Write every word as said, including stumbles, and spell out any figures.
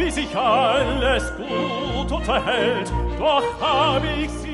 wie sich alles gut unterhält, doch hab ich sie